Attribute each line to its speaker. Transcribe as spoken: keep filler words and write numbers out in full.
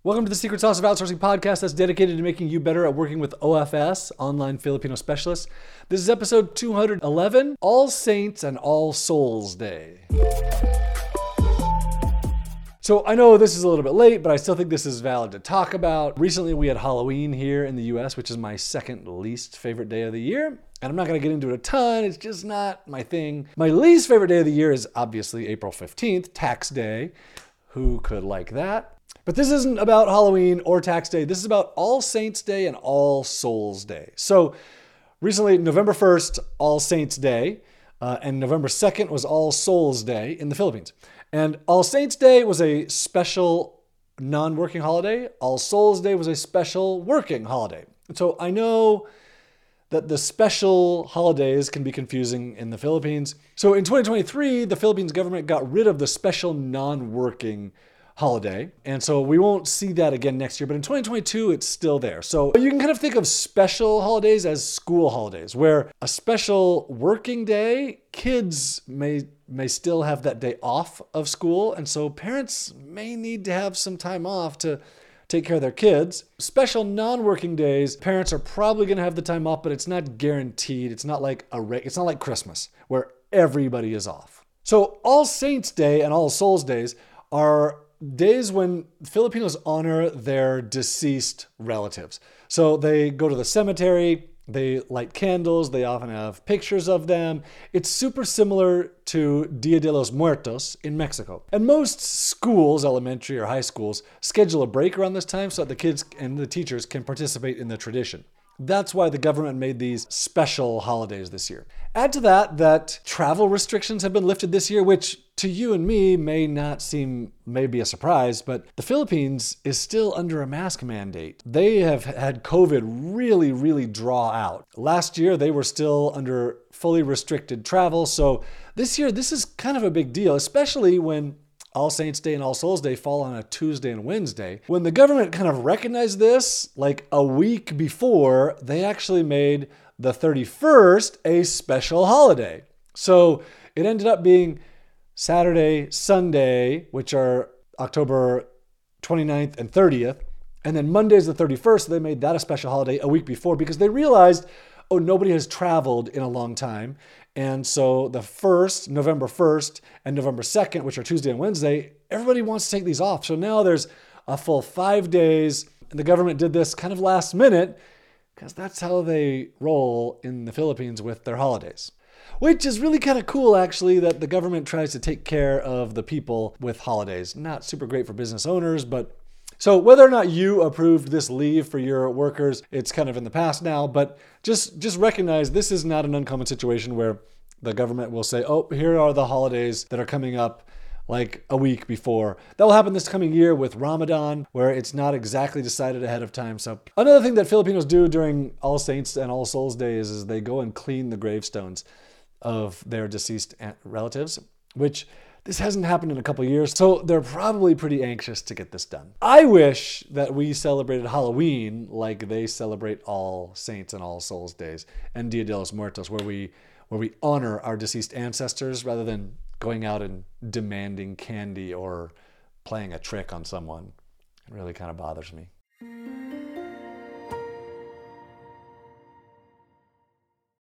Speaker 1: Welcome to the Secret Sauce of Outsourcing podcast that's dedicated to making you better at working with O F S, Online Filipino Specialists. This is episode two hundred eleven, All Saints and All Souls Day. So I know this is a little bit late, but I still think this is valid to talk about. Recently we had Halloween here in the U S, which is my second least favorite day of the year. And I'm not going to get into it a ton. It's just not my thing. My least favorite day of the year is obviously April fifteenth, Tax Day. Who could like that? But this isn't about Halloween or Tax Day. This is about All Saints Day and All Souls Day. So recently, November first, All Saints Day, uh, and November second was All Souls Day in the Philippines. And All Saints Day was a special non-working holiday. All Souls Day was a special working holiday. And so I know that the special holidays can be confusing in the Philippines. So in twenty twenty-three, the Philippines government got rid of the special non-working holiday. And so we won't see that again next year, but in twenty twenty-two, it's still there. So you can kind of think of special holidays as school holidays, where a special working day, kids may may still have that day off of school. And so parents may need to have some time off to take care of their kids. Special non-working days, parents are probably going to have the time off, but it's not guaranteed. It's not like a re- it's not like Christmas where everybody is off. So All Saints Day and All Souls Days are days when Filipinos honor their deceased relatives. So they go to the cemetery, they light candles, they often have pictures of them. It's super similar to Dia de los Muertos in Mexico. And most schools, elementary or high schools, schedule a break around this time so that the kids and the teachers can participate in the tradition. That's why the government made these special holidays this year. Add to that that travel restrictions have been lifted this year, which to you and me may not seem maybe a surprise, but the Philippines is still under a mask mandate. They have had COVID really, really draw out. Last year, they were still under fully restricted travel. So this year, this is kind of a big deal, especially when All Saints Day and All Souls Day fall on a Tuesday and Wednesday. When the government kind of recognized this, like a week before, they actually made the thirty-first a special holiday. So it ended up being Saturday, Sunday, which are October twenty-ninth and thirtieth. And then Monday's the thirty-first. So they made that a special holiday a week before because they realized, oh, nobody has traveled in a long time. And so the first, November first and November second, which are Tuesday and Wednesday, everybody wants to take these off. So now there's a full five days. And the government did this kind of last minute because that's how they roll in the Philippines with their holidays. Which is really kind of cool, actually, that the government tries to take care of the people with holidays. Not super great for business owners, but so whether or not you approved this leave for your workers, it's kind of in the past now, but just, just recognize this is not an uncommon situation where the government will say, oh, here are the holidays that are coming up like a week before. That will happen this coming year with Ramadan, where it's not exactly decided ahead of time. So another thing that Filipinos do during All Saints and All Souls Days is they go and clean the gravestones of their deceased relatives, which this hasn't happened in a couple of years, so they're probably pretty anxious to get this done. I wish that we celebrated Halloween like they celebrate All Saints and All Souls Days and Dia de los Muertos, where we where we honor our deceased ancestors rather than going out and demanding candy or playing a trick on someone. It really kind of bothers me.